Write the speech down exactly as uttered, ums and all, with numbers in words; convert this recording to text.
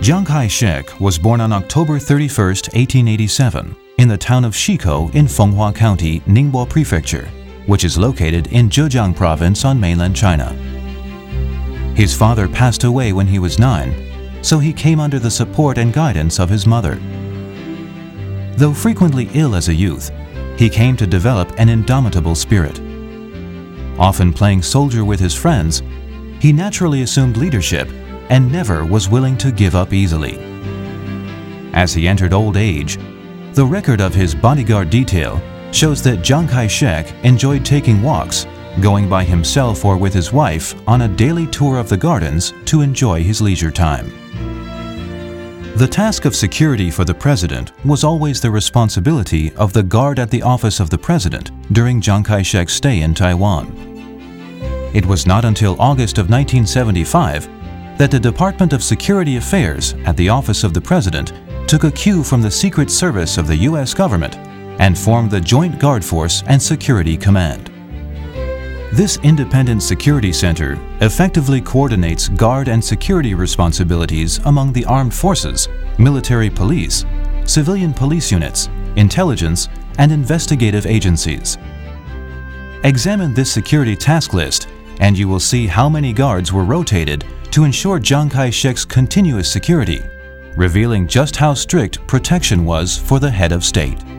Chiang Kai-shek was born on October thirty-first, eighteen eighty-seven, in the town of Shiko in Fenghua County, Ningbo Prefecture, which is located in Zhejiang Province on mainland China. His father passed away when he was nine, so he came under the support and guidance of his mother. Though frequently ill as a youth, he came to develop an indomitable spirit. Often playing soldier with his friends, he naturally assumed leadership and never was willing to give up easily. As he entered old age, the record of his bodyguard detail shows that Chiang Kai-shek enjoyed taking walks, going by himself or with his wife on a daily tour of the gardens to enjoy his leisure time. The task of security for the president was always the responsibility of the guard at the office of the president during Chiang Kai-shek's stay in Taiwan. It was not until August of nineteen seventy-five that the Department of Security Affairs at the office of the president took a cue from the Secret Service of the U S government and formed the Joint Guard Force and Security Command. This independent security center effectively coordinates guard and security responsibilities among the armed forces, military police, civilian police units, intelligence, and investigative agencies. Examine this security task list and you will see how many guards were rotated to ensure Chiang Kai-shek's continuous security, revealing just how strict protection was for the head of state.